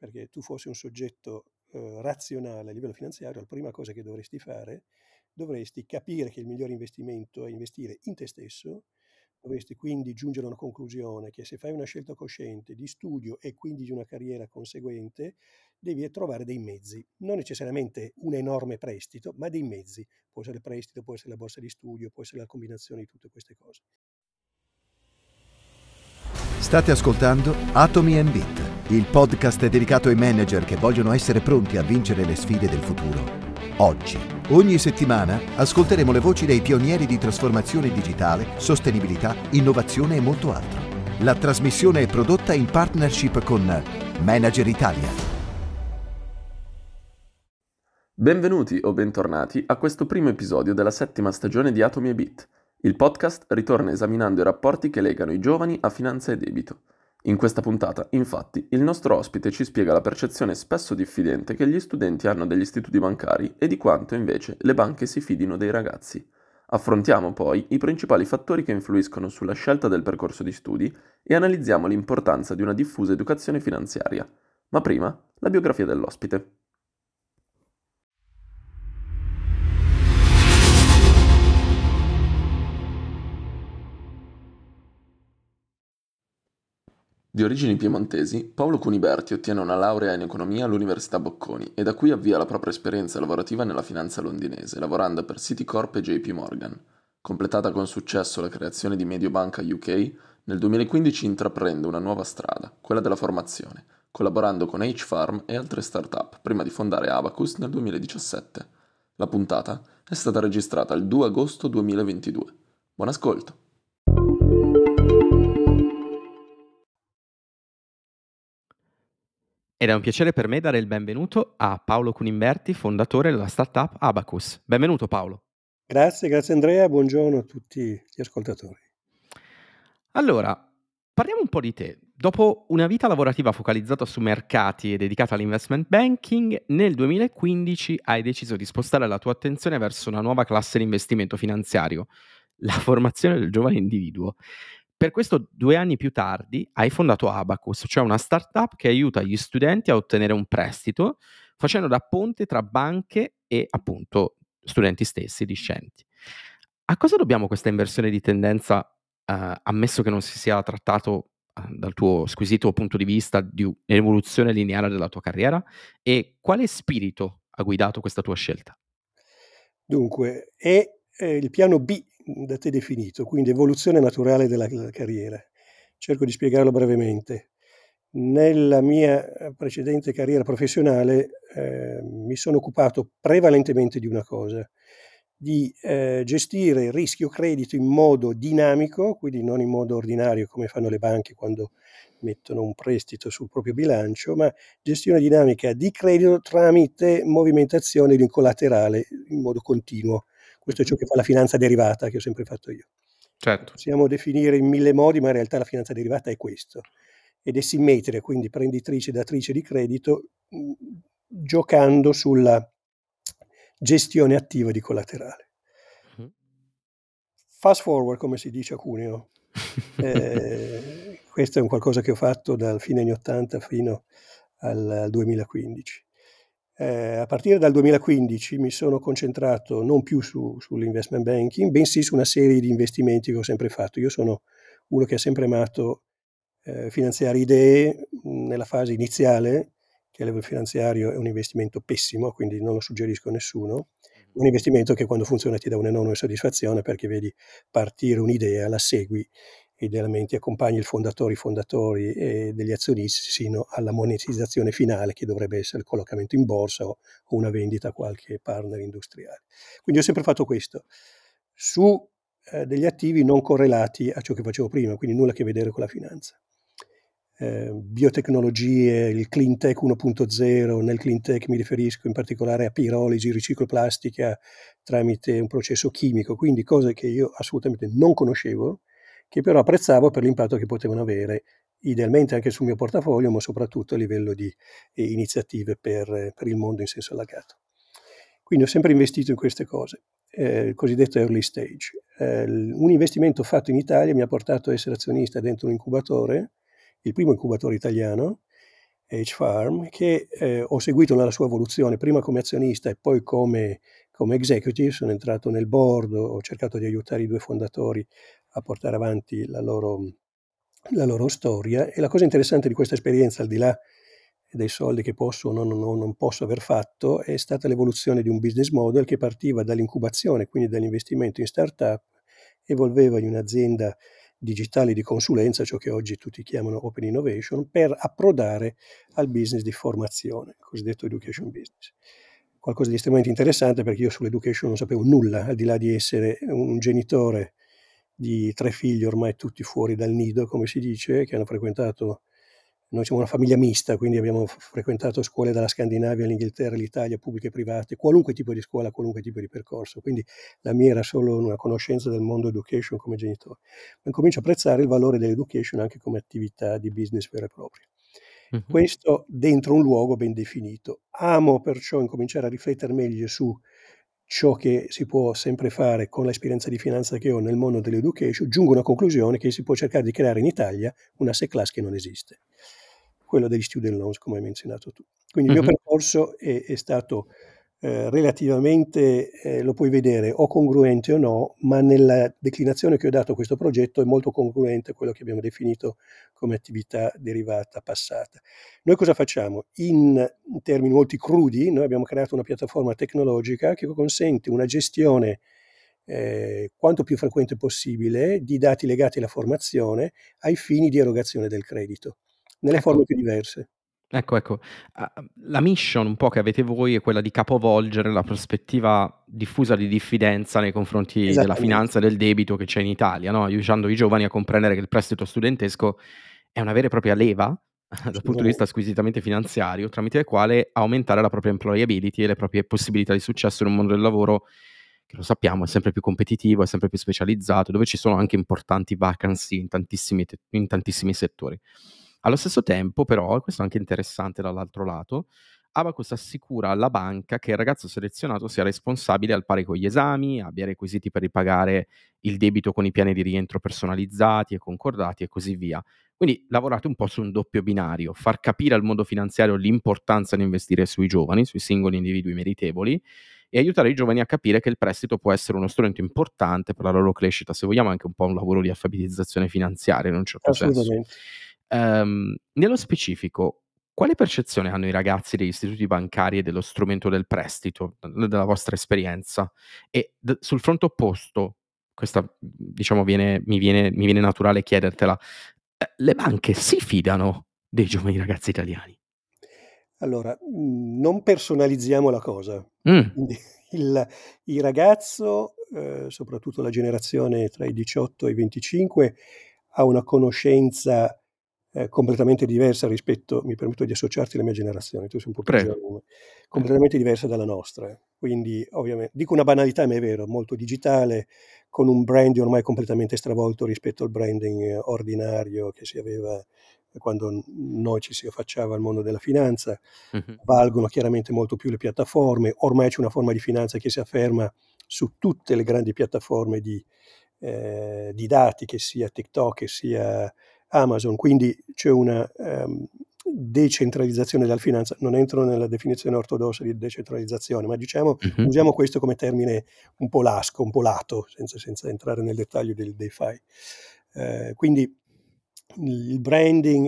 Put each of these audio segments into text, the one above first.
perché tu fossi un soggetto razionale a livello finanziario, la prima cosa che dovresti fare, dovresti capire che il migliore investimento è investire in te stesso. Dovresti quindi giungere a una conclusione che se fai una scelta cosciente di studio e quindi di una carriera conseguente, devi trovare dei mezzi, non necessariamente un enorme prestito, ma dei mezzi. Può essere il prestito, può essere la borsa di studio, può essere la combinazione di tutte queste cose. State ascoltando Atomi & Bit, il podcast dedicato ai manager che vogliono essere pronti a vincere le sfide del futuro. Oggi, ogni settimana, ascolteremo le voci dei pionieri di trasformazione digitale, sostenibilità, innovazione e molto altro. La trasmissione è prodotta in partnership con Manager Italia. Benvenuti o bentornati a questo primo episodio della 7ª stagione di Atomi & Bit. Il podcast ritorna esaminando i rapporti che legano i giovani a finanza e debito. In questa puntata, infatti, il nostro ospite ci spiega la percezione spesso diffidente che gli studenti hanno degli istituti bancari e di quanto invece le banche si fidino dei ragazzi. Affrontiamo poi i principali fattori che influiscono sulla scelta del percorso di studi e analizziamo l'importanza di una diffusa educazione finanziaria. Ma prima, la biografia dell'ospite. Di origini piemontesi, Paolo Cuniberti ottiene una laurea in economia all'Università Bocconi e da qui avvia la propria esperienza lavorativa nella finanza londinese, lavorando per Citicorp e JP Morgan. Completata con successo la creazione di Mediobanca UK, nel 2015 intraprende una nuova strada, quella della formazione, collaborando con H-Farm e altre start-up, prima di fondare Abacus nel 2017. La puntata è stata registrata il 2 agosto 2022. Buon ascolto! Ed è un piacere per me dare il benvenuto a Paolo Cuniberti, fondatore della startup Abacus. Benvenuto Paolo. Grazie Andrea, buongiorno a tutti gli ascoltatori. Allora, parliamo un po' di te. Dopo una vita lavorativa focalizzata su mercati e dedicata all'investment banking, nel 2015 hai deciso di spostare la tua attenzione verso una nuova classe di investimento finanziario, la formazione del giovane individuo. Per questo 2 anni più tardi hai fondato Abacus, cioè una startup che aiuta gli studenti a ottenere un prestito, facendo da ponte tra banche e appunto studenti stessi, discenti. A cosa dobbiamo questa inversione di tendenza, ammesso che non si sia trattato, dal tuo squisito punto di vista, di un'evoluzione lineare della tua carriera? E quale spirito ha guidato questa tua scelta? Dunque, è il piano B da te definito, quindi evoluzione naturale della carriera. Cerco di spiegarlo brevemente. Nella mia precedente carriera professionale mi sono occupato prevalentemente di una cosa, di gestire il rischio credito in modo dinamico, quindi non in modo ordinario come fanno le banche quando mettono un prestito sul proprio bilancio, ma gestione dinamica di credito tramite movimentazione di un collaterale in modo continuo. Questo è ciò che fa la finanza derivata, che ho sempre fatto io. Certo. Possiamo definire in 1000 modi, ma in realtà la finanza derivata è questo. Ed è simmetrica, quindi prenditrice e datrice di credito, giocando sulla gestione attiva di collaterale. Mh. Fast forward, come si dice a Cuneo. Questo è un qualcosa che ho fatto dal fine anni '80 fino al 2015. A partire dal 2015 mi sono concentrato non più sull'investment banking, bensì su una serie di investimenti che ho sempre fatto. Io sono uno che ha sempre amato finanziare idee nella fase iniziale, che a livello finanziario è un investimento pessimo, quindi non lo suggerisco a nessuno. Un investimento che quando funziona ti dà un'enorme soddisfazione perché vedi partire un'idea, la segui, idealmente accompagni i fondatori e degli azionisti sino alla monetizzazione finale, che dovrebbe essere il collocamento in borsa o una vendita a qualche partner industriale. Quindi ho sempre fatto questo, su degli attivi non correlati a ciò che facevo prima, quindi nulla a che vedere con la finanza. Biotecnologie, il clean tech 1.0, nel clean tech mi riferisco in particolare a pirologi, riciclo plastica tramite un processo chimico, quindi cose che io assolutamente non conoscevo, che però apprezzavo per l'impatto che potevano avere idealmente anche sul mio portafoglio, ma soprattutto a livello di iniziative per il mondo in senso allargato. Quindi ho sempre investito in queste cose, il cosiddetto early stage. Un investimento fatto in Italia mi ha portato a essere azionista dentro un incubatore, il primo incubatore italiano, H-Farm, che ho seguito nella sua evoluzione, prima come azionista e poi come executive. Sono entrato nel board, ho cercato di aiutare i due fondatori a portare avanti la loro storia. E la cosa interessante di questa esperienza, al di là dei soldi che posso o non posso aver fatto, è stata l'evoluzione di un business model che partiva dall'incubazione, quindi dall'investimento in startup, evolveva in un'azienda digitale di consulenza, ciò che oggi tutti chiamano open innovation, per approdare al business di formazione, il cosiddetto education business. Qualcosa di estremamente interessante, perché io sull'education non sapevo nulla, al di là di essere un genitore di 3 figli ormai tutti fuori dal nido, come si dice, che hanno frequentato. Noi siamo una famiglia mista, quindi abbiamo frequentato scuole dalla Scandinavia all'Inghilterra, l'Italia, pubbliche e private, qualunque tipo di scuola, qualunque tipo di percorso. Quindi la mia era solo una conoscenza del mondo education come genitore. Ma comincio a apprezzare il valore dell'education anche come attività di business vera e propria. Questo dentro un luogo ben definito. Amo perciò incominciare a riflettere meglio su ciò che si può sempre fare con l'esperienza di finanza che ho nel mondo dell'education. Giungo a una conclusione che si può cercare di creare in Italia una asset class che non esiste, quello degli student loans, come hai menzionato tu. Quindi il mio percorso è stato relativamente, lo puoi vedere o congruente o no, ma nella declinazione che ho dato a questo progetto è molto congruente a quello che abbiamo definito come attività derivata passata. Noi cosa facciamo? In termini molto crudi, noi abbiamo creato una piattaforma tecnologica che consente una gestione quanto più frequente possibile di dati legati alla formazione ai fini di erogazione del credito, nelle forme più diverse. Ecco. La mission un po' che avete voi è quella di capovolgere la prospettiva diffusa di diffidenza nei confronti della Esattamente. finanza e del debito che c'è in Italia, no, aiutando i giovani a comprendere che il prestito studentesco è una vera e propria leva dal punto di vista squisitamente finanziario, tramite il quale aumentare la propria employability e le proprie possibilità di successo in un mondo del lavoro che, lo sappiamo, è sempre più competitivo, è sempre più specializzato, dove ci sono anche importanti vacancy in tantissimi settori. Allo stesso tempo, però, e questo è anche interessante dall'altro lato, Abacus assicura alla banca che il ragazzo selezionato sia responsabile al pari con gli esami, abbia i requisiti per ripagare il debito con i piani di rientro personalizzati e concordati e così via. Quindi lavorate un po' su un doppio binario: far capire al mondo finanziario l'importanza di investire sui giovani, sui singoli individui meritevoli, e aiutare i giovani a capire che il prestito può essere uno strumento importante per la loro crescita, se vogliamo anche un po' un lavoro di alfabetizzazione finanziaria in un certo senso. Assolutamente. Nello specifico, quale percezione hanno i ragazzi degli istituti bancari e dello strumento del prestito, dalla vostra esperienza? E sul fronte opposto, questa diciamo mi viene naturale chiedertela, le banche si fidano dei giovani ragazzi italiani? Allora, non personalizziamo la cosa. Mh. Quindi il ragazzo, soprattutto la generazione tra i 18 e i 25, ha una conoscenza completamente diversa rispetto, mi permetto di associarti alla mia generazione, tu sei un po' più Prego. giovane, completamente diversa dalla nostra. Quindi dico una banalità, ma è vero, molto digitale, con un branding ormai completamente stravolto rispetto al branding ordinario che si aveva quando noi ci si affacciava al mondo della finanza. Mh-mh. Valgono chiaramente molto più le piattaforme, ormai c'è una forma di finanza che si afferma su tutte le grandi piattaforme di dati, che sia TikTok, che sia Amazon, quindi c'è una decentralizzazione della finanza. Non entro nella definizione ortodossa di decentralizzazione, ma diciamo, Mh-mh. usiamo questo come termine un po' lasco, un po' lato, senza entrare nel dettaglio del DeFi. Quindi il branding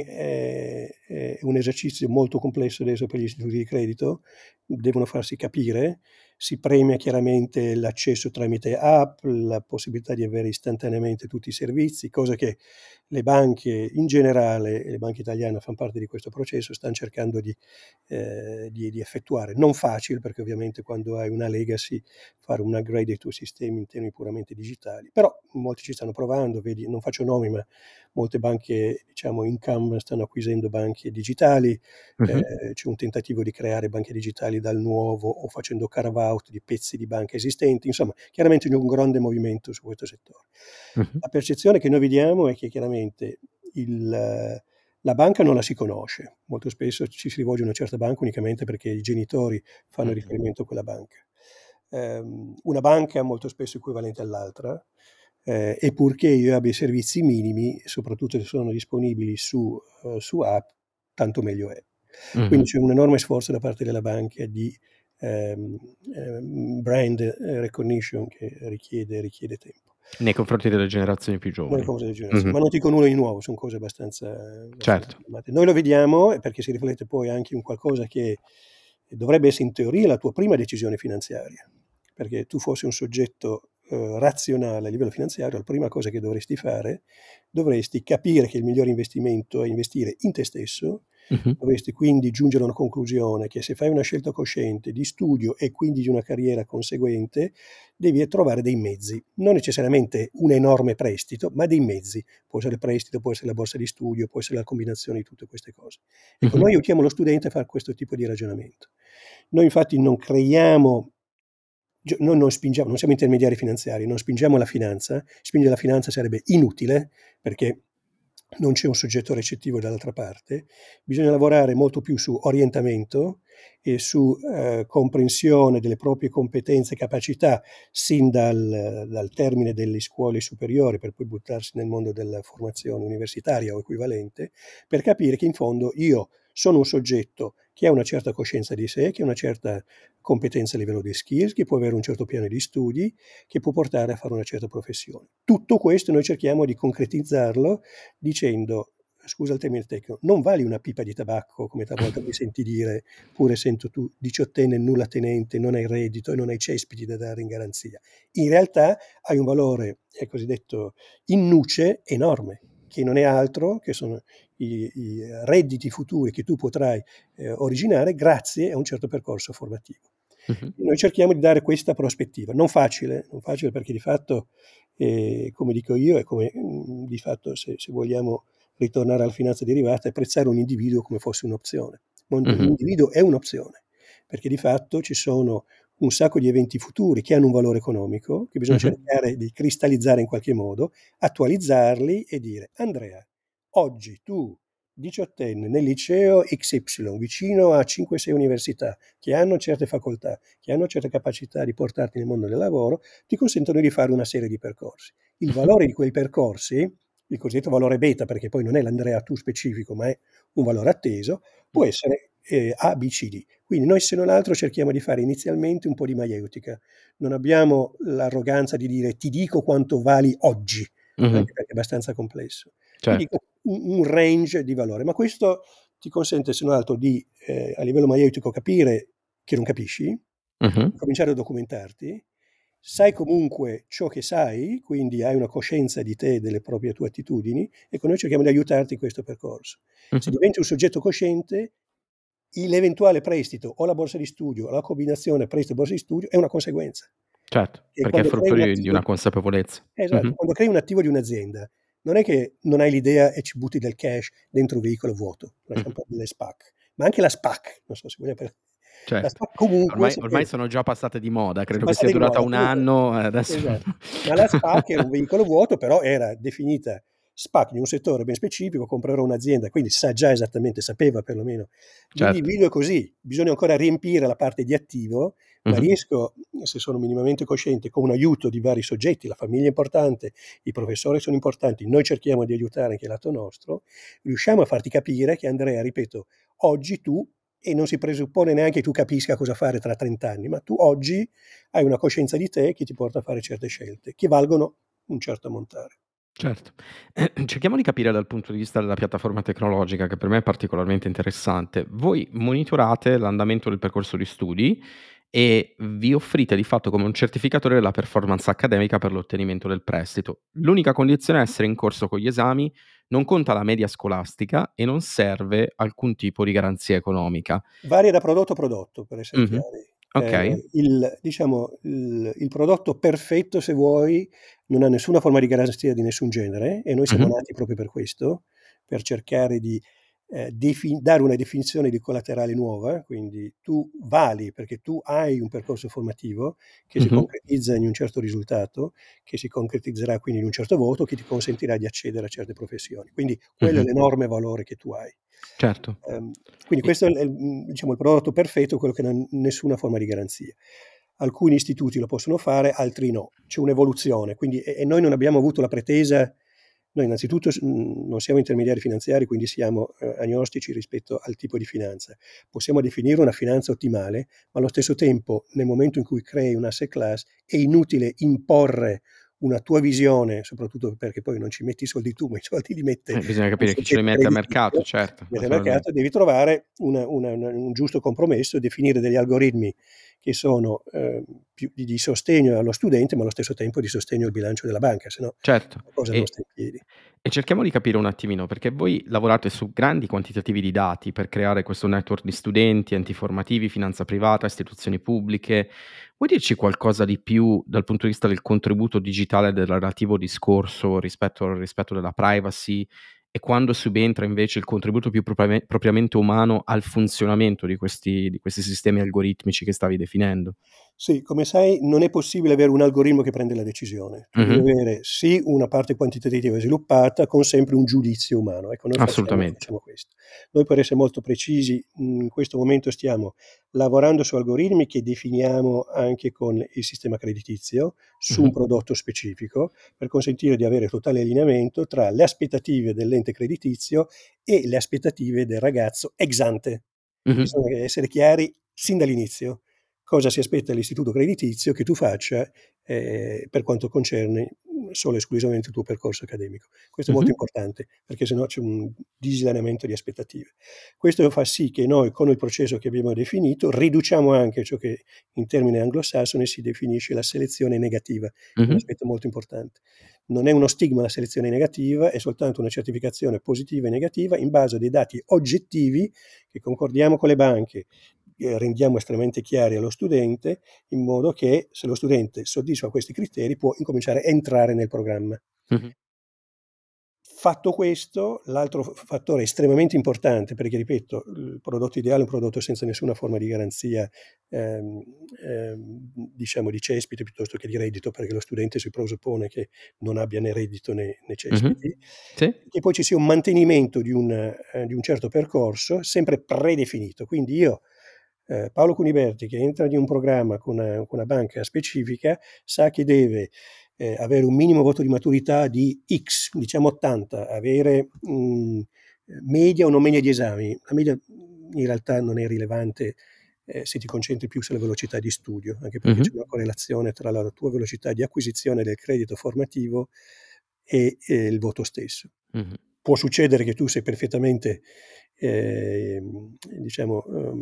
è un esercizio molto complesso adesso per gli istituti di credito, devono farsi capire, si premia chiaramente l'accesso tramite app, la possibilità di avere istantaneamente tutti i servizi, cosa che le banche in generale, e le banche italiane fanno parte di questo processo, stanno cercando di effettuare. Non facile, perché ovviamente quando hai una legacy fare un upgrade dei tuoi sistemi in termini puramente digitali, però molti ci stanno provando, vedi, non faccio nomi, ma molte banche, diciamo, incumbent stanno acquisendo banche digitali, Mh-mh. c'è un tentativo di creare banche digitali dal nuovo o facendo carve out di pezzi di banche esistenti, insomma, chiaramente c'è un grande movimento su questo settore. Mh-mh. La percezione che noi vediamo è che chiaramente la banca non la si conosce, molto spesso ci si rivolge a una certa banca unicamente perché i genitori fanno Mh-mh. riferimento a quella banca. Una banca è molto spesso equivalente all'altra, e purché io abbia i servizi minimi, soprattutto se sono disponibili su app, tanto meglio è. Quindi c'è un enorme sforzo da parte della banca di brand recognition che richiede tempo. Nei confronti delle generazioni più giovani. Ma non dico nulla di nuovo, sono cose abbastanza Certo. Noi lo vediamo perché si riflette poi anche in qualcosa che dovrebbe essere in teoria la tua prima decisione finanziaria, perché tu fossi un soggetto razionale a livello finanziario, la prima cosa che dovresti fare, dovresti capire che il migliore investimento è investire in te stesso. Dovresti quindi giungere a una conclusione che se fai una scelta cosciente di studio e quindi di una carriera conseguente, devi trovare dei mezzi, non necessariamente un enorme prestito, ma dei mezzi. Può essere il prestito, può essere la borsa di studio, può essere la combinazione di tutte queste cose. Ecco, noi aiutiamo lo studente a fare questo tipo di ragionamento. Noi infatti non creiamo, noi non spingiamo, non siamo intermediari finanziari, non spingiamo la finanza. Spingere la finanza sarebbe inutile perché non c'è un soggetto recettivo dall'altra parte. Bisogna lavorare molto più su orientamento e su comprensione delle proprie competenze e capacità sin dal termine delle scuole superiori, per poi buttarsi nel mondo della formazione universitaria o equivalente, per capire che in fondo io sono un soggetto che ha una certa coscienza di sé, che ha una certa competenza a livello di skills, che può avere un certo piano di studi, che può portare a fare una certa professione. Tutto questo noi cerchiamo di concretizzarlo dicendo, scusa il termine tecnico, non vali una pipa di tabacco, come talvolta mi senti dire, pur essendo tu diciottenne, nulla tenente, non hai reddito e non hai cespiti da dare in garanzia. In realtà hai un valore, cosiddetto in nuce, enorme, che non è altro che sono i redditi futuri che tu potrai originare grazie a un certo percorso formativo. Noi cerchiamo di dare questa prospettiva, non facile perché di fatto, come dico io, è come di fatto se vogliamo ritornare alla finanza derivata, è apprezzare un individuo come fosse un'opzione. L'individuo è un'opzione, perché di fatto ci sono un sacco di eventi futuri che hanno un valore economico, che bisogna cercare di cristallizzare in qualche modo, attualizzarli e dire: Andrea, oggi tu, diciottenne, nel liceo XY, vicino a 5-6 università, che hanno certe facoltà, che hanno certe capacità di portarti nel mondo del lavoro, ti consentono di fare una serie di percorsi. Il valore di quei percorsi, il cosiddetto valore beta, perché poi non è l'Andrea tu specifico, ma è un valore atteso, può essere A, B, C, D. Quindi noi se non altro cerchiamo di fare inizialmente un po' di maieutica. Non abbiamo l'arroganza di dire ti dico quanto vali oggi, anche perché è abbastanza complesso. Ti dico un range di valore, ma questo ti consente se non altro di a livello maieutico capire che non capisci, cominciare a documentarti, sai comunque ciò che sai, quindi hai una coscienza di te, delle proprie tue attitudini, e noi cerchiamo di aiutarti in questo percorso. Se diventi un soggetto cosciente, l'eventuale prestito o la borsa di studio o la combinazione prestito-borsa di studio è una conseguenza. Certo, perché è frutto di una consapevolezza. Esatto, quando crei un attivo di un'azienda, non è che non hai l'idea e ci butti del cash dentro un veicolo vuoto, lasciamo parlare delle SPAC, ma anche la SPAC, non so se vogliamo per... Certo. La SPAC comunque ormai sono già passate di moda, credo che sia durata un anno adesso. Esatto. Ma la SPAC era un veicolo vuoto, però era definita SPAC di un settore ben specifico, comprerò un'azienda, quindi sa già esattamente, sapeva perlomeno. L'individuo è così, bisogna ancora riempire la parte di attivo, ma riesco, se sono minimamente cosciente, con un aiuto di vari soggetti, la famiglia è importante, i professori sono importanti, noi cerchiamo di aiutare anche il lato nostro, riusciamo a farti capire che Andrea, ripeto, oggi tu, e non si presuppone neanche che tu capisca cosa fare tra 30 anni, ma tu oggi hai una coscienza di te che ti porta a fare certe scelte, che valgono un certo ammontare. Certo. Cerchiamo di capire dal punto di vista della piattaforma tecnologica, che per me è particolarmente interessante. Voi monitorate l'andamento del percorso di studi e vi offrite di fatto come un certificatore la performance accademica per l'ottenimento del prestito. L'unica condizione è essere in corso con gli esami, non conta la media scolastica e non serve alcun tipo di garanzia economica. Varia da prodotto a prodotto, per essere chiari. Ok. Il prodotto perfetto, se vuoi, non ha nessuna forma di garanzia di nessun genere, e noi siamo nati proprio per questo, per cercare di dare una definizione di collaterale nuova. Quindi tu vali perché tu hai un percorso formativo che si concretizza in un certo risultato, che si concretizzerà quindi in un certo voto, che ti consentirà di accedere a certe professioni. Quindi quello è l'enorme valore che tu hai. Certo. Quindi questo è il prodotto perfetto, quello che non ha nessuna forma di garanzia. Alcuni istituti lo possono fare, altri no. C'è un'evoluzione, quindi, e noi non abbiamo avuto la pretesa Noi innanzitutto non siamo intermediari finanziari, quindi siamo agnostici rispetto al tipo di finanza. Possiamo definire una finanza ottimale, ma allo stesso tempo, nel momento in cui crei un asset class, è inutile imporre una tua visione, soprattutto perché poi non ci metti i soldi tu, ma i soldi li mette Bisogna un capire chi ce li soggetto mette a mercato, creditizio, certo, mette a naturalmente. mercato, devi trovare un giusto compromesso, definire degli algoritmi che sono più di sostegno allo studente, ma allo stesso tempo di sostegno al bilancio della banca, se no Certo, la cosa non sta in piedi. e cerchiamo di capire un attimino, perché voi lavorate su grandi quantitativi di dati per creare questo network di studenti, enti formativi, finanza privata, istituzioni pubbliche. Vuoi dirci qualcosa di più dal punto di vista del contributo digitale del relativo discorso rispetto al rispetto della privacy e quando subentra invece il contributo più propriamente umano al funzionamento di questi sistemi algoritmici che stavi definendo? Sì, come sai non è possibile avere un algoritmo che prende la decisione. Tu devi Mh-mh. avere sì una parte quantitativa sviluppata con sempre un giudizio umano. Ecco, noi Assolutamente. facciamo questo. Noi per essere molto precisi, in questo momento stiamo lavorando su algoritmi che definiamo anche con il sistema creditizio, su un Mh-mh. prodotto specifico, per consentire di avere totale allineamento tra le aspettative dell'ente creditizio e le aspettative del ragazzo ex ante. Mh-mh. Bisogna essere chiari sin dall'inizio. Cosa si aspetta l'istituto creditizio che tu faccia, per quanto concerne, solo e esclusivamente il tuo percorso accademico. Questo è molto Mh-mh. importante, perché se no c'è un disaneamento di aspettative. Questo fa sì che noi, con il processo che abbiamo definito, riduciamo anche ciò che in termine anglosassone si definisce la selezione negativa, che è un Mh-mh. aspetto molto importante. Non è uno stigma la selezione negativa, è soltanto una certificazione positiva e negativa in base a dei dati oggettivi che concordiamo con le banche, rendiamo estremamente chiari allo studente, in modo che se lo studente soddisfa questi criteri può incominciare a entrare nel programma. Mh-mh. Fatto questo, l'altro fattore estremamente importante, perché ripeto, il prodotto ideale è un prodotto senza nessuna forma di garanzia, diciamo di cespite piuttosto che di reddito, perché lo studente si presuppone che non abbia né reddito né Mh-mh. cespiti, Sì. che poi ci sia un mantenimento di un certo percorso sempre predefinito. Quindi io, Paolo Cuniberti, che entra in un programma con una banca specifica, sa che deve avere un minimo voto di maturità di X, diciamo 80, avere media o non media di esami. La media in realtà non è rilevante se ti concentri più sulla velocità di studio, anche perché Mh-mh. c'è una correlazione tra la tua velocità di acquisizione del credito formativo e il voto stesso. Mh-mh. Può succedere che tu sei perfettamente, diciamo,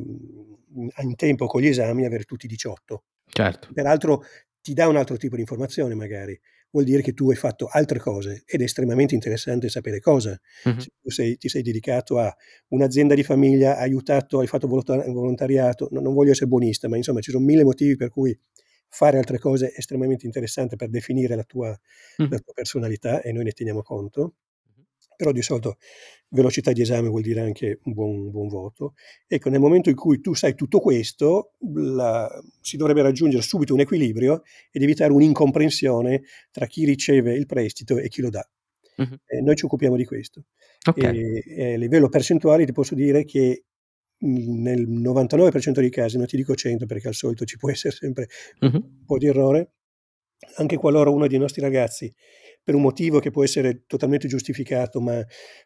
in tempo con gli esami, avere tutti 18. Certo. Peraltro ti dà un altro tipo di informazione magari, vuol dire che tu hai fatto altre cose ed è estremamente interessante sapere cosa. Mh-mh. Se tu ti sei dedicato a un'azienda di famiglia, hai aiutato, hai fatto volontariato, non voglio essere buonista, ma insomma ci sono 1000 motivi per cui fare altre cose è estremamente interessante per definire la Mh-mh. tua personalità e noi ne teniamo conto. Però di solito velocità di esame vuol dire anche un buon voto. Ecco, nel momento in cui tu sai tutto questo, si dovrebbe raggiungere subito un equilibrio ed evitare un'incomprensione tra chi riceve il prestito e chi lo dà. Mh-mh. Noi ci occupiamo di questo. Okay. A livello percentuale ti posso dire che, nel 99% dei casi, non ti dico 100 perché al solito ci può essere sempre un Mh-mh. po' di errore, anche qualora uno dei nostri ragazzi, per un motivo che può essere totalmente giustificato, ma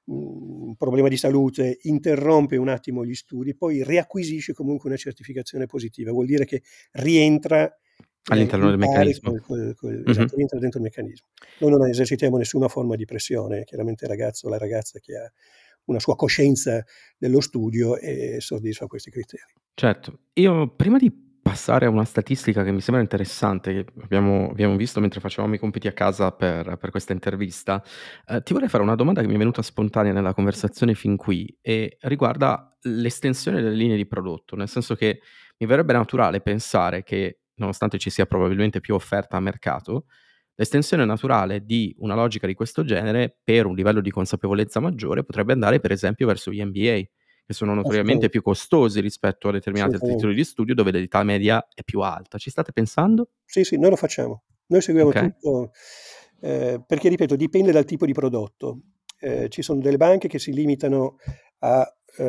un problema di salute, interrompe un attimo gli studi, poi riacquisisce comunque una certificazione positiva. Vuol dire che rientra All'interno in del pari meccanismo. esatto, Mh-mh. rientra dentro il meccanismo. Noi non esercitiamo nessuna forma di pressione, chiaramente il ragazzo o la ragazza che ha una sua coscienza dello studio soddisfa questi criteri. Certo. Io prima di passare a una statistica che mi sembra interessante, che abbiamo visto mentre facevamo i compiti a casa per questa intervista, ti vorrei fare una domanda che mi è venuta spontanea nella conversazione fin qui e riguarda l'estensione delle linee di prodotto, nel senso che mi verrebbe naturale pensare che, nonostante ci sia probabilmente più offerta a mercato, l'estensione naturale di una logica di questo genere, per un livello di consapevolezza maggiore, potrebbe andare per esempio verso gli MBA, che sono notoriamente Assolutamente, più costosi rispetto a determinati altri titoli assolutamente. di studio dove l'età media è più alta. Ci state pensando? Sì, sì, noi lo facciamo. Noi seguiamo Okay. tutto, perché ripeto dipende dal tipo di prodotto. Ci sono delle banche che si limitano a,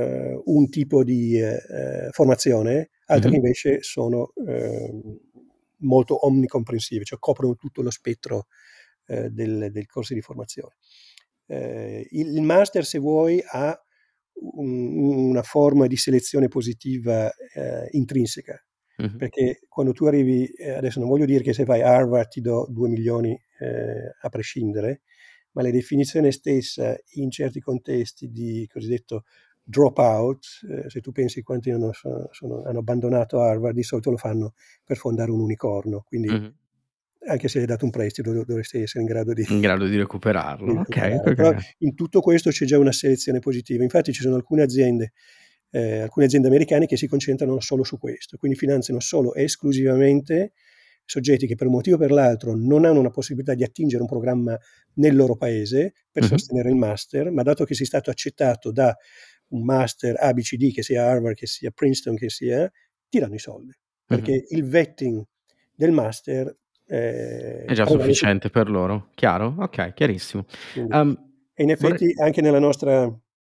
un tipo di, formazione, altre che Mh-mh. invece sono, molto omnicomprensive, cioè coprono tutto lo spettro, del corso di formazione. Il master, se vuoi, ha una forma di selezione positiva intrinseca, perché quando tu arrivi, adesso non voglio dire che se fai Harvard ti do 2 milioni a prescindere, ma la definizione stessa in certi contesti di cosiddetto dropout, se tu pensi quanti hanno abbandonato Harvard, di solito lo fanno per fondare un unicorno, quindi anche se hai dato un prestito dovresti essere in grado di recuperarlo. Ok, recuperare. Però in tutto questo c'è già una selezione positiva. Infatti ci sono alcune aziende americane che si concentrano solo su questo, quindi finanziano solo e esclusivamente soggetti che per un motivo o per l'altro non hanno una possibilità di attingere un programma nel loro paese per sostenere il master, ma dato che sei stato accettato da un master ABCD, che sia Harvard, che sia Princeton, che sia, ti danno i soldi, perché il vetting del master è già sufficiente per loro, chiaro? Ok, chiarissimo. E in effetti anche nella nostra,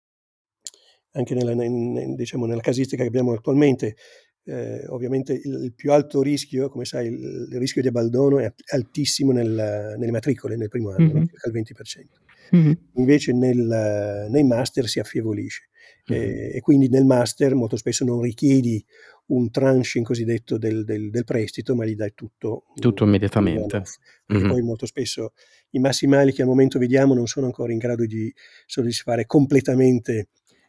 anche diciamo nella casistica che abbiamo attualmente, ovviamente il più alto rischio, come sai, il rischio di abbandono è altissimo nelle matricole nel primo anno, no? Circa il 20%. Invece nei master si affievolisce, e quindi nel master molto spesso non richiedi un tranching cosiddetto del prestito, ma gli dai tutto immediatamente, perché poi molto spesso i massimali che al momento vediamo non sono ancora in grado di soddisfare completamente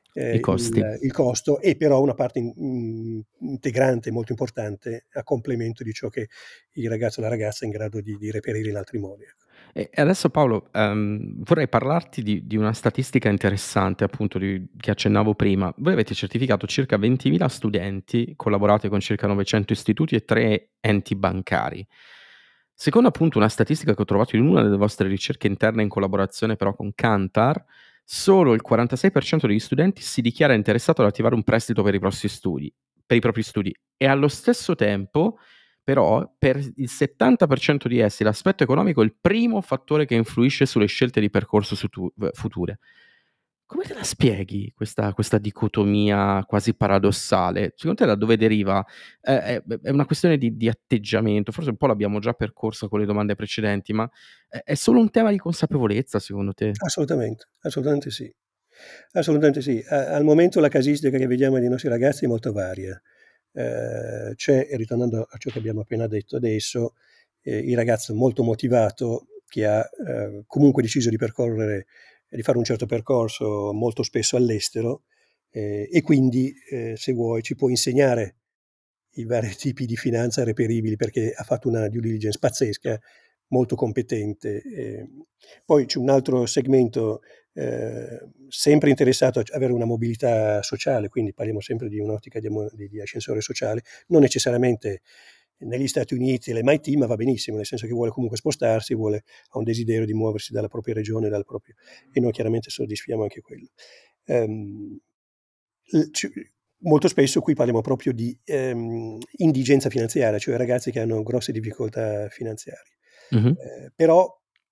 il costo, e però una parte integrante molto importante a complemento di ciò che il ragazzo o la ragazza è in grado di reperire in altri modi. E adesso Paolo, vorrei parlarti di una statistica interessante, appunto, che accennavo prima. Voi avete certificato circa 20.000 studenti, collaborate con circa 900 istituti e 3 enti bancari. Secondo appunto una statistica che ho trovato in una delle vostre ricerche interne in collaborazione però con Kantar, solo il 46% degli studenti si dichiara interessato ad attivare un prestito per i propri studi, e allo stesso tempo però per il 70% di essi l'aspetto economico è il primo fattore che influisce sulle scelte di percorso future. Come te la spieghi questa dicotomia quasi paradossale? Secondo te da dove deriva? È una questione di atteggiamento, forse un po' l'abbiamo già percorsa con le domande precedenti, ma è solo un tema di consapevolezza secondo te? Assolutamente, assolutamente sì. Assolutamente sì. Al momento la casistica che vediamo dei nostri ragazzi è molto varia. C'è, e ritornando a ciò che abbiamo appena detto adesso, il ragazzo molto motivato che ha comunque deciso di fare un certo percorso molto spesso all'estero, e quindi se vuoi ci può insegnare i vari tipi di finanza reperibili, perché ha fatto una due diligence pazzesca, molto competente. Poi c'è un altro segmento sempre interessato a avere una mobilità sociale, quindi parliamo sempre di un'ottica di ascensore sociale, non necessariamente negli Stati Uniti e l'MIT, ma va benissimo, nel senso che vuole comunque spostarsi, ha un desiderio di muoversi dalla propria regione, e noi chiaramente soddisfiamo anche quello. Molto spesso qui parliamo proprio di indigenza finanziaria, cioè ragazzi che hanno grosse difficoltà finanziarie. Però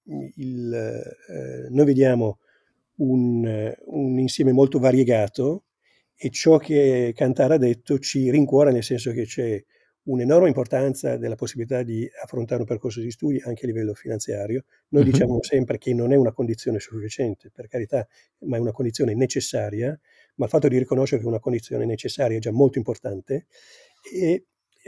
noi vediamo un insieme molto variegato, e ciò che Kantar ha detto ci rincuora, nel senso che c'è un'enorme importanza della possibilità di affrontare un percorso di studi anche a livello finanziario. Noi diciamo sempre che non è una condizione sufficiente, per carità, ma è una condizione necessaria, ma il fatto di riconoscere che una condizione necessaria è già molto importante, e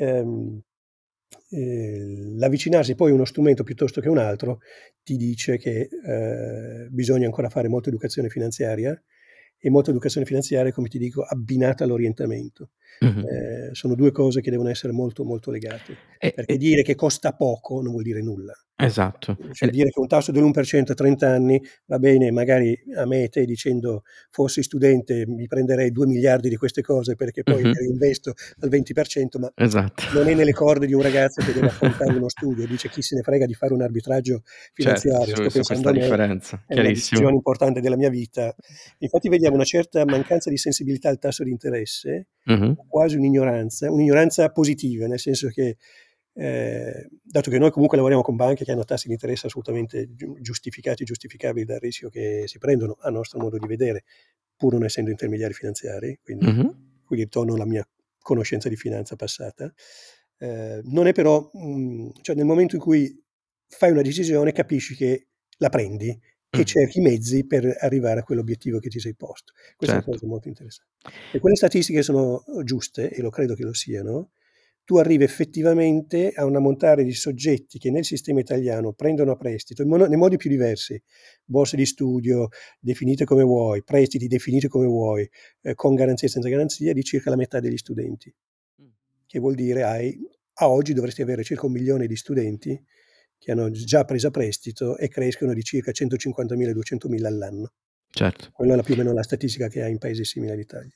l'avvicinarsi poi a uno strumento piuttosto che un altro ti dice che bisogna ancora fare molta educazione finanziaria, e molta educazione finanziaria, come ti dico, abbinata all'orientamento. Sono due cose che devono essere molto molto legate, perché dire che costa poco non vuol dire nulla. Esatto. Cioè dire che un tasso dell'1% a 30 anni va bene, magari a me e te, dicendo fossi studente mi prenderei 2 miliardi di queste cose perché poi le reinvesto al 20%, ma non è nelle corde di un ragazzo che deve affrontare uno studio. Dice chi se ne frega di fare un arbitraggio finanziario, sto Certo, su pensando questa a me, differenza, è una chiarissimo. decisione importante della mia vita. Infatti vediamo una certa mancanza di sensibilità al tasso di interesse, quasi un'ignoranza positiva, nel senso che dato che noi comunque lavoriamo con banche che hanno tassi di interesse assolutamente giustificati e giustificabili dal rischio che si prendono, a nostro modo di vedere, pur non essendo intermediari finanziari, quindi qui ritorno alla mia conoscenza di finanza passata, non è però, cioè nel momento in cui fai una decisione capisci che la prendi e cerchi i mezzi per arrivare a quell'obiettivo che ti sei posto. Questa è una cosa molto interessante. E quelle statistiche sono giuste, e lo credo che lo siano. Tu arrivi effettivamente a un ammontare di soggetti che nel sistema italiano prendono a prestito nei modi più diversi, borse di studio definite come vuoi, prestiti definiti come vuoi, con garanzia e senza garanzia, di circa la metà degli studenti. Che vuol dire a oggi dovresti avere circa 1 milione di studenti che hanno già preso a prestito e crescono di circa 150.000 200.000 all'anno. Certo. Quella è più o meno la statistica che ha in paesi simili all'Italia.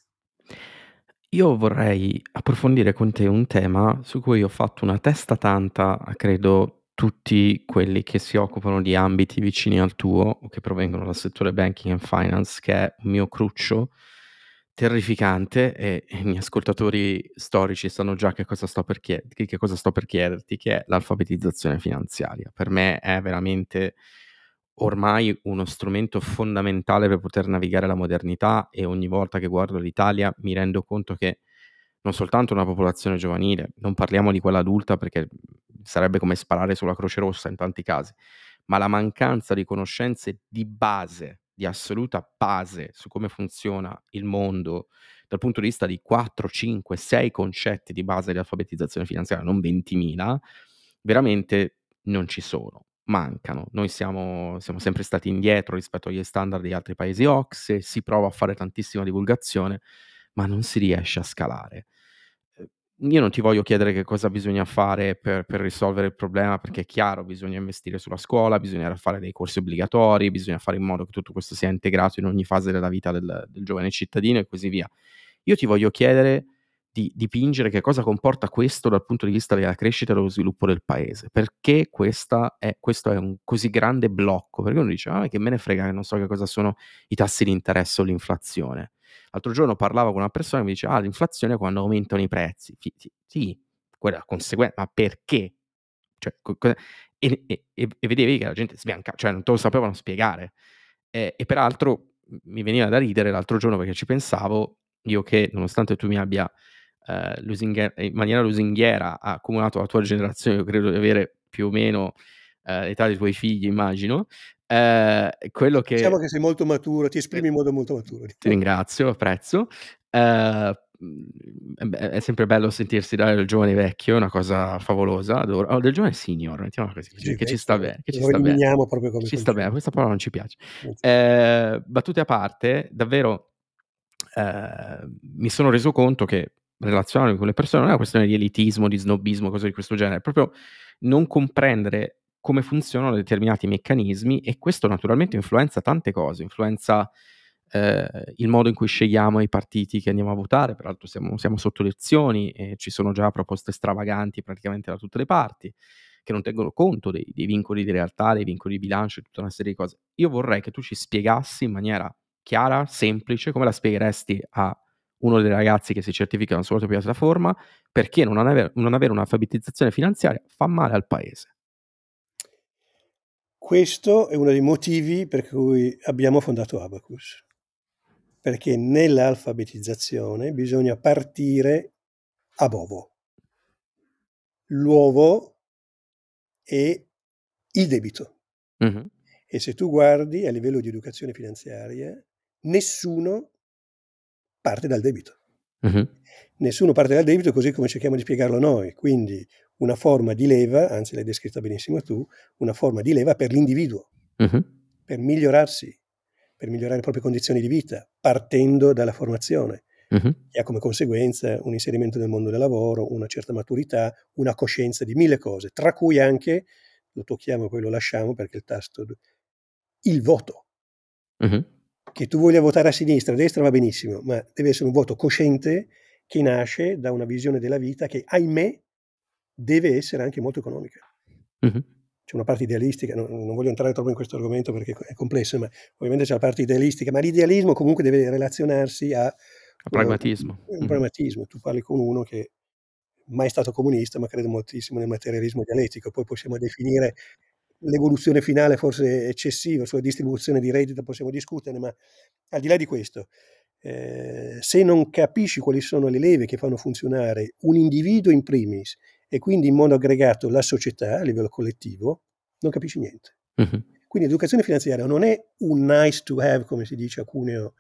Io vorrei approfondire con te un tema su cui ho fatto una testa tanta a credo tutti quelli che si occupano di ambiti vicini al tuo o che provengono dal settore banking and finance, che è un mio cruccio terrificante e i miei ascoltatori storici sanno già che cosa sto per chiederti, che è l'alfabetizzazione finanziaria. Per me è veramente ormai uno strumento fondamentale per poter navigare la modernità e ogni volta che guardo l'Italia mi rendo conto che non soltanto una popolazione giovanile, non parliamo di quella adulta perché sarebbe come sparare sulla Croce Rossa in tanti casi, ma la mancanza di conoscenze di base, di assoluta base su come funziona il mondo dal punto di vista di 4, 5, 6 concetti di base di alfabetizzazione finanziaria, non 20.000, veramente non ci sono. Mancano. Noi siamo sempre stati indietro rispetto agli standard di altri paesi OCSE, si prova a fare tantissima divulgazione, ma non si riesce a scalare. Io non ti voglio chiedere che cosa bisogna fare per risolvere il problema, perché è chiaro, bisogna investire sulla scuola, bisogna fare dei corsi obbligatori, bisogna fare in modo che tutto questo sia integrato in ogni fase della vita del giovane cittadino e così via. Io ti voglio chiedere di dipingere che cosa comporta questo dal punto di vista della crescita e dello sviluppo del paese. Perché questo è un così grande blocco? Perché uno dice: "Ah, che me ne frega che non so che cosa sono i tassi di interesse o l'inflazione". L'altro giorno parlavo con una persona e mi dice: "Ah, l'inflazione è quando aumentano i prezzi". Sì, quella ma perché? Cioè, e vedevi che la gente cioè non te lo sapevano spiegare. E peraltro mi veniva da ridere l'altro giorno perché ci pensavo, io che nonostante tu mi abbia in maniera lusinghiera accumulato la tua generazione, io credo di avere più o meno l'età dei tuoi figli, immagino. Quello Diciamo che che sei molto maturo, ti esprimi in modo molto maturo. ti ringrazio, apprezzo. È sempre bello sentirsi dare del giovane vecchio, è una cosa favolosa, adoro. Oh, del giovane senior, mettiamola così, Sì, che ci vecchio, sta bene, che ci lo sta bene. eliminiamo proprio come Ci sta bene, concetto. questa parola non ci piace. Battute a parte, davvero, mi sono reso conto che relazionarmi con le persone non è una questione di elitismo, di snobismo, cose di questo genere, è proprio non comprendere come funzionano determinati meccanismi e questo naturalmente influenza tante cose, influenza il modo in cui scegliamo i partiti che andiamo a votare, peraltro siamo sotto elezioni e ci sono già proposte stravaganti praticamente da tutte le parti, che non tengono conto dei vincoli di realtà, dei vincoli di bilancio e tutta una serie di cose. Io vorrei che tu ci spiegassi in maniera chiara, semplice, come la spiegheresti a uno dei ragazzi che si certificano sulla tua piattaforma, perché non avere un'alfabetizzazione finanziaria fa male al paese. Questo è uno dei motivi per cui abbiamo fondato Abacus, perché nell'alfabetizzazione bisogna partire a bovo. L'uovo è il debito. Mh-mh. E se tu guardi a livello di educazione finanziaria, nessuno parte dal debito. Mh-mh. Nessuno parte dal debito così come cerchiamo di spiegarlo noi, quindi una forma di leva, anzi l'hai descritta benissimo tu, una forma di leva per l'individuo, Mh-mh. per migliorarsi, per migliorare le proprie condizioni di vita, partendo dalla formazione, Mh-mh. che ha come conseguenza un inserimento nel mondo del lavoro, una certa maturità, una coscienza di mille cose, tra cui anche, lo tocchiamo e poi lo lasciamo perché il voto. Mh-mh. Che tu voglia votare a sinistra, a destra va benissimo, ma deve essere un voto cosciente che nasce da una visione della vita che, ahimè, deve essere anche molto economica. Mh-mh. C'è una parte idealistica, non voglio entrare troppo in questo argomento perché è complesso, ma ovviamente c'è la parte idealistica, ma l'idealismo comunque deve relazionarsi a Pragmatismo. un Mh-mh. pragmatismo. Tu parli con uno che mai è stato comunista, ma crede moltissimo nel materialismo dialettico, poi possiamo definire l'evoluzione finale forse eccessiva, sulla distribuzione di reddito possiamo discuterne, ma al di là di questo, se non capisci quali sono le leve che fanno funzionare un individuo in primis e quindi in modo aggregato la società a livello collettivo, non capisci niente. Mh-mh. Quindi l'educazione finanziaria non è un nice to have, come si dice a Cuneo,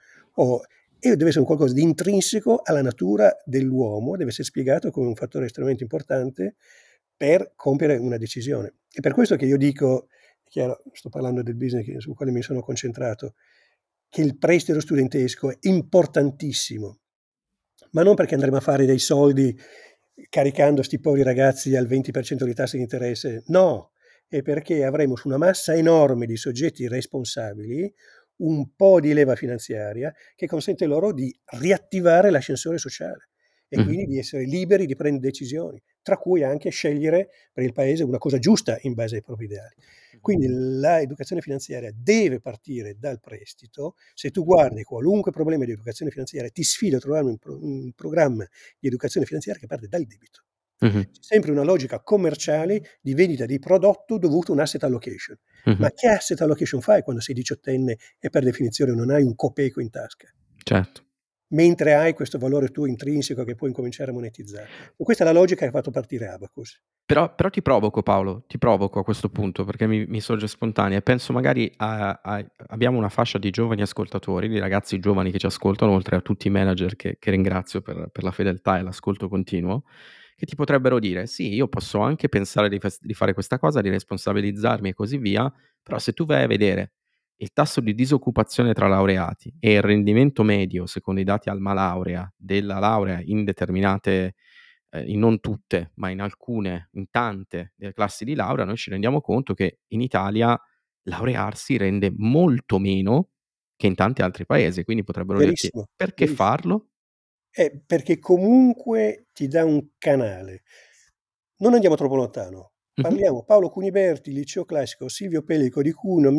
e deve essere un qualcosa di intrinseco alla natura dell'uomo, deve essere spiegato come un fattore estremamente importante per compiere una decisione. È per questo che io dico, è chiaro, sto parlando del business sul quale mi sono concentrato, che il prestito studentesco è importantissimo, ma non perché andremo a fare dei soldi caricando sti poveri ragazzi al 20% di tassi di interesse, no, è perché avremo su una massa enorme di soggetti responsabili un po' di leva finanziaria che consente loro di riattivare l'ascensore sociale e quindi di essere liberi di prendere decisioni, tra cui anche scegliere per il paese una cosa giusta in base ai propri ideali. Quindi l'educazione finanziaria deve partire dal prestito. Se tu guardi qualunque problema di educazione finanziaria, ti sfido a trovare un programma di educazione finanziaria che parte dal debito. C'è sempre una logica commerciale di vendita di prodotto dovuto a un asset allocation. Ma che asset allocation fai quando sei diciottenne e per definizione non hai un copeco in tasca? Certo. Mentre hai questo valore tuo intrinseco che puoi incominciare a monetizzare. Questa è la logica che ha fatto partire Abacus. Però ti provoco, Paolo, ti provoco a questo punto perché mi sorge spontanea e penso magari abbiamo una fascia di giovani ascoltatori, di ragazzi giovani che ci ascoltano, oltre a tutti i manager che ringrazio per la fedeltà e l'ascolto continuo, che ti potrebbero dire: sì, io posso anche pensare di fare questa cosa, di responsabilizzarmi e così via, però se tu vai a vedere il tasso di disoccupazione tra laureati e il rendimento medio, secondo i dati Alma Laurea, della laurea in determinate, in non tutte, ma in alcune, in tante delle classi di laurea, noi ci rendiamo conto che in Italia laurearsi rende molto meno che in tanti altri paesi. Quindi potrebbero dirti: Verissimo, perché verissimo. farlo? Perché comunque ti dà un canale. Non andiamo troppo lontano. Parliamo Paolo Cuniberti, liceo classico Silvio Pellico di Cuneo,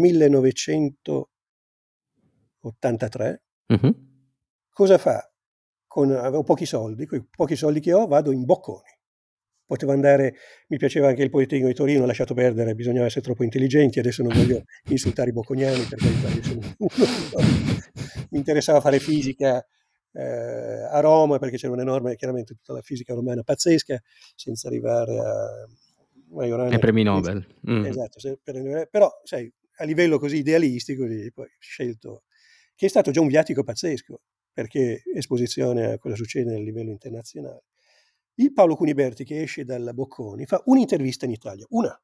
1983. Cosa fa? Avevo pochi soldi, con i pochi soldi che ho vado in Bocconi. Potevo andare, mi piaceva anche il Politecnico di Torino, ho lasciato perdere, bisognava essere troppo intelligenti, adesso non voglio insultare i bocconiani, per carità, io sono mi interessava fare fisica a Roma, perché c'era un'enorme, chiaramente tutta la fisica romana pazzesca, senza arrivare a Majorana. Ai premi Nobel. Esatto, però sai, a livello così idealistico, poi scelto, che è stato già un viatico pazzesco, perché esposizione a cosa succede a livello internazionale. Il Paolo Cuniberti che esce dalla Bocconi fa un'intervista in Italia,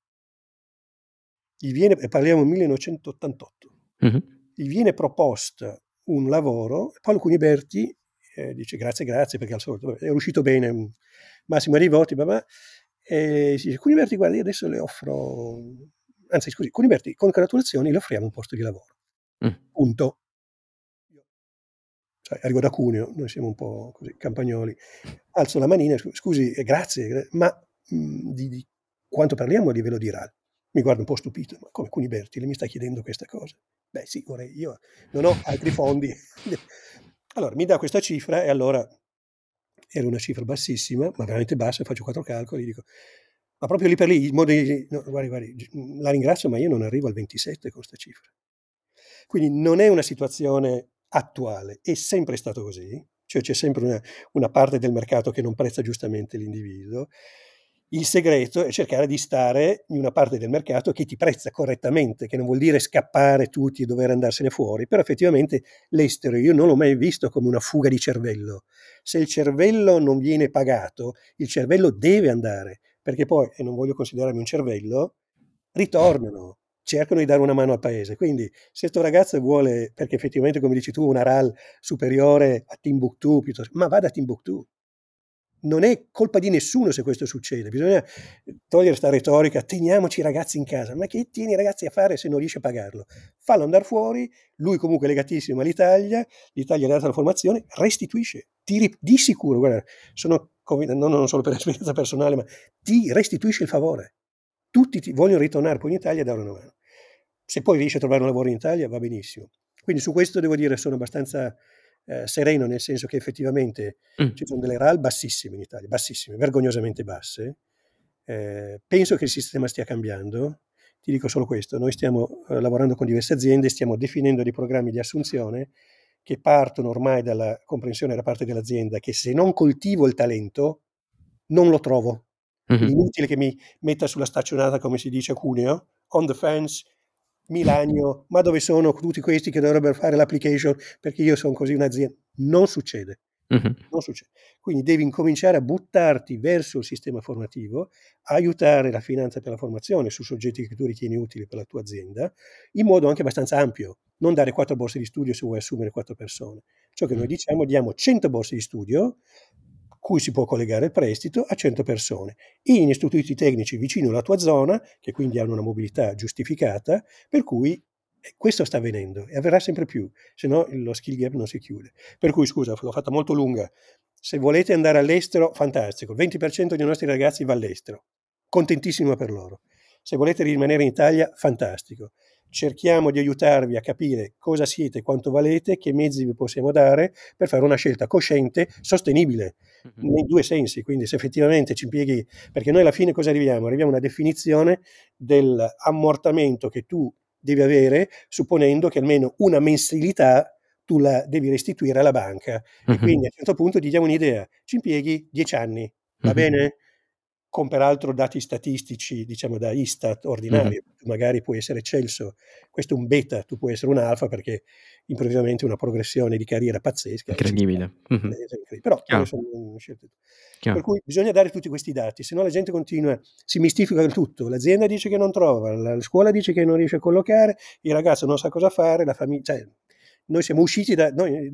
gli viene, parliamo del 1988, gli viene proposta un lavoro, Paolo Cuniberti dice grazie perché al solito è uscito bene, massimo dei voti, dice Cuniberti guarda io adesso le offro, anzi scusi Cuniberti con congratulazioni le offriamo un posto di lavoro, punto. Cioè, arrivo da Cuneo, noi siamo un po' così campagnoli, alzo la manina, scusi, grazie, ma di quanto parliamo a livello di RAL? Mi guarda un po' stupito, ma come Cuniberti, lei mi sta chiedendo questa cosa? Beh sì, io non ho altri fondi. Allora, mi dà questa cifra e allora era una cifra bassissima, ma veramente bassa, faccio 4 calcoli, dico, ma proprio lì per lì, no, guardi, la ringrazio, ma io non arrivo al 27 con questa cifra. Quindi non è una situazione attuale, è sempre stato così, cioè c'è sempre una parte del mercato che non prezza giustamente l'individuo. Il segreto è cercare di stare in una parte del mercato che ti prezza correttamente, che non vuol dire scappare tutti e dover andarsene fuori, però effettivamente l'estero io non l'ho mai visto come una fuga di cervello. Se il cervello non viene pagato, il cervello deve andare, perché poi, e non voglio considerarmi un cervello, ritornano, cercano di dare una mano al paese. Quindi se sto ragazzo vuole, perché effettivamente come dici tu, una RAL superiore a Timbuktu, ma vada a Timbuktu. Non è colpa di nessuno se questo succede, bisogna togliere questa retorica, teniamoci i ragazzi in casa, ma che tieni i ragazzi a fare se non riesci a pagarlo? Fallo andare fuori, lui comunque è legatissimo all'Italia, l'Italia gli ha dato la formazione, restituisce, di sicuro, guarda, non solo per esperienza personale, ma ti restituisce il favore. Tutti ti vogliono ritornare poi in Italia e dare una mano. Se poi riesci a trovare un lavoro in Italia va benissimo. Quindi su questo devo dire sono abbastanza sereno, nel senso che effettivamente ci sono delle RAL bassissime in Italia, bassissime, vergognosamente basse. Penso che il sistema stia cambiando. Ti dico solo questo, noi stiamo lavorando con diverse aziende, stiamo definendo dei programmi di assunzione che partono ormai dalla comprensione da parte dell'azienda che se non coltivo il talento non lo trovo. Quindi inutile che mi metta sulla staccionata, come si dice a Cuneo, on the fence, Milagno, ma dove sono tutti questi che dovrebbero fare l'application perché io sono così un'azienda? Non succede. Non succede. Quindi devi incominciare a buttarti verso il sistema formativo, aiutare la finanza per la formazione su soggetti che tu ritieni utili per la tua azienda, in modo anche abbastanza ampio. Non dare 4 borse di studio se vuoi assumere 4 persone. Ciò che noi diciamo, diamo 100 borse di studio, cui si può collegare il prestito, a 100 persone, in istituti tecnici vicino alla tua zona, che quindi hanno una mobilità giustificata, per cui questo sta avvenendo e avverrà sempre più, se no lo skill gap non si chiude. Per cui, scusa, l'ho fatta molto lunga. Se volete andare all'estero, fantastico. Il 20% dei nostri ragazzi va all'estero. Contentissimo per loro. Se volete rimanere in Italia, fantastico. Cerchiamo di aiutarvi a capire cosa siete, quanto valete, che mezzi vi possiamo dare per fare una scelta cosciente, sostenibile, nei due sensi. Quindi se effettivamente ci impieghi, perché noi alla fine cosa arriviamo? Arriviamo a una definizione dell'ammortamento che tu devi avere, supponendo che almeno una mensilità tu la devi restituire alla banca. E quindi a un certo punto ti diamo un'idea, ci impieghi 10 anni, va bene? Con peraltro dati statistici, diciamo da Istat ordinario, tu magari puoi essere eccelso, questo è un beta, tu puoi essere un alfa perché improvvisamente una progressione di carriera pazzesca. Incredibile. Però sono scelte. Per cui bisogna dare tutti questi dati, se no la gente continua, si mistifica il tutto, l'azienda dice che non trova, la scuola dice che non riesce a collocare, il ragazzo non sa cosa fare, la famiglia, cioè, noi siamo usciti da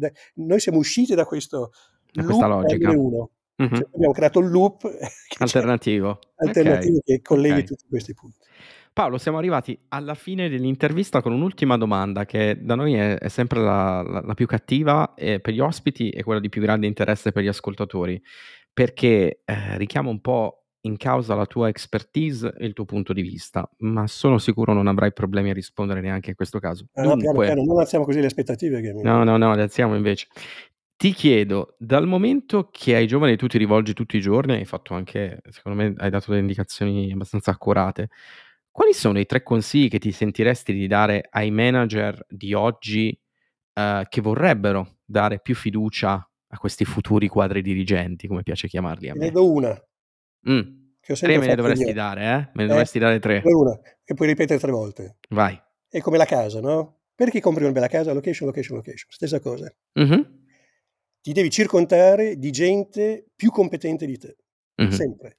questo da questa loop logica. Cioè, abbiamo creato un loop alternativo che colleghi tutti questi punti. Paolo, siamo arrivati alla fine dell'intervista con un'ultima domanda che da noi è sempre la più cattiva per gli ospiti e quella di più grande interesse per gli ascoltatori, perché richiama un po' in causa la tua expertise e il tuo punto di vista, ma sono sicuro non avrai problemi a rispondere neanche in questo caso. Dunque, piano, non alziamo così le aspettative. No, le alziamo invece. Ti chiedo, dal momento che ai giovani tu ti rivolgi tutti i giorni, hai fatto anche, secondo me, hai dato delle indicazioni abbastanza accurate, quali sono i 3 consigli che ti sentiresti di dare ai manager di oggi che vorrebbero dare più fiducia a questi futuri quadri dirigenti, come piace chiamarli a me? Ne do una. Che ho 3 me ne dovresti dare, Me ne dovresti dare 3. Una, che puoi ripetere 3 volte. Vai. È come la casa, no? Perché compri una bella casa? Location. Stessa cosa. Ti devi circondare di gente più competente di te, sempre.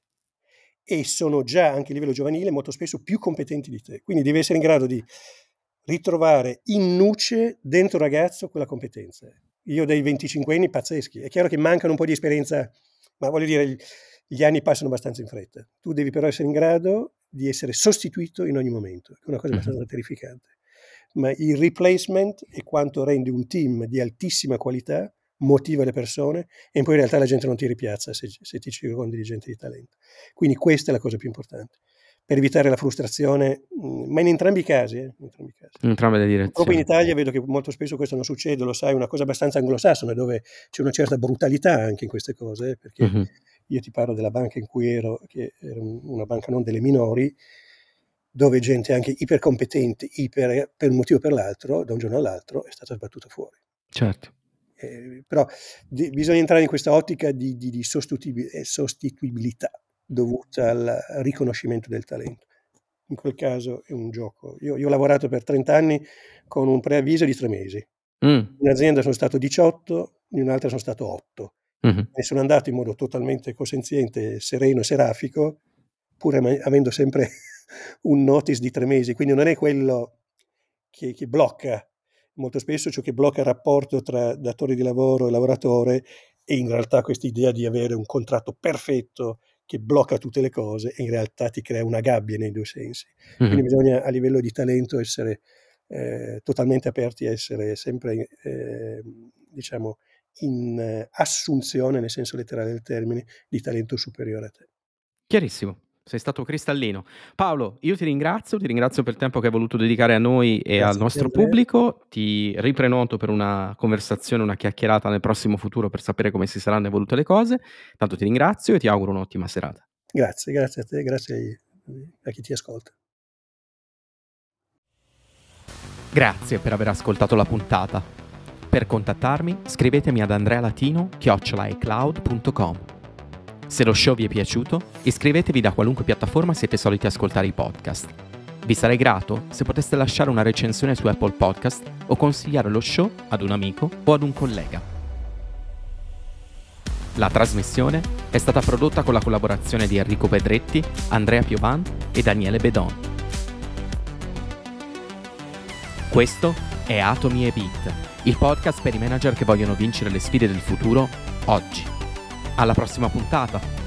E sono già, anche a livello giovanile, molto spesso più competenti di te. Quindi devi essere in grado di ritrovare in nuce dentro il ragazzo quella competenza. Io ho dei 25 anni pazzeschi. È chiaro che mancano un po' di esperienza, ma voglio dire, gli anni passano abbastanza in fretta. Tu devi però essere in grado di essere sostituito in ogni momento. È una cosa abbastanza terrificante. Ma il replacement è quanto rende un team di altissima qualità, motiva le persone e poi in realtà la gente non ti ripiazza se ti circondi di gente di talento. Quindi questa è la cosa più importante per evitare la frustrazione, ma in entrambi i casi. In entrambe le direzioni. Proprio in Italia vedo che molto spesso questo non succede, lo sai, è una cosa abbastanza anglosassone dove c'è una certa brutalità anche in queste cose, perché io ti parlo della banca in cui ero, che era una banca non delle minori, dove gente anche ipercompetente, per un motivo o per l'altro, da un giorno all'altro, è stata sbattuta fuori. Certo. Però bisogna entrare in questa ottica di sostituibilità dovuta al riconoscimento del talento. In quel caso è un gioco. Io ho lavorato per 30 anni con un preavviso di 3 mesi. In un'azienda sono stato 18, in un'altra sono stato 8. E sono andato in modo totalmente consenziente, sereno e serafico, pur avendo sempre un notice di 3 mesi. Quindi non è quello che blocca. Molto spesso ciò che blocca il rapporto tra datore di lavoro e lavoratore è in realtà questa idea di avere un contratto perfetto che blocca tutte le cose e in realtà ti crea una gabbia nei due sensi. Quindi bisogna a livello di talento essere totalmente aperti a essere sempre diciamo in assunzione, nel senso letterale del termine, di talento superiore a te. Chiarissimo. Sei stato cristallino. Paolo, io ti ringrazio per il tempo che hai voluto dedicare a noi e al nostro pubblico. Ti riprenoto per una conversazione, una chiacchierata nel prossimo futuro per sapere come si saranno evolute le cose. Tanto ti ringrazio e ti auguro un'ottima serata. Grazie a te, grazie a chi ti ascolta. Grazie per aver ascoltato la puntata. Per contattarmi, scrivetemi ad andrealatino@icloud.com. Se lo show vi è piaciuto, iscrivetevi da qualunque piattaforma siete soliti ascoltare i podcast. Vi sarei grato se poteste lasciare una recensione su Apple Podcast o consigliare lo show ad un amico o ad un collega. La trasmissione è stata prodotta con la collaborazione di Enrico Pedretti, Andrea Piovan e Daniele Bedon. Questo è Atomi e Bit, il podcast per i manager che vogliono vincere le sfide del futuro oggi. Alla prossima puntata!